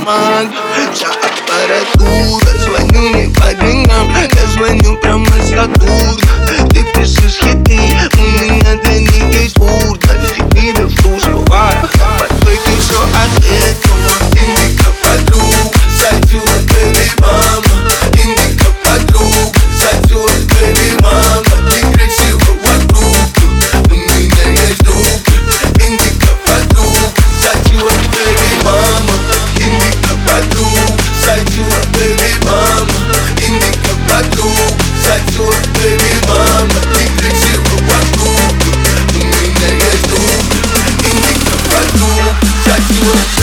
маг. Вся аппаратура, звоню не по деньгам, я звоню прямо с Сатурна. Ты пишешь хиты, у меня для них есть бурда. Хиты в вкус бывает, под твоим все ответом. Индика подруг, сойдет, бэби мама. Индика подруг, сойдет, бэби мама. Ты красива вокруг, у меня есть друг. Индика подруг, сойдет, бэби мама. Индика подруг, сойдет, бэби мама. Индика подруг, сойдет, бэби мама. Ты красива вокруг, у меня есть друг. Индика подруг, сойдет.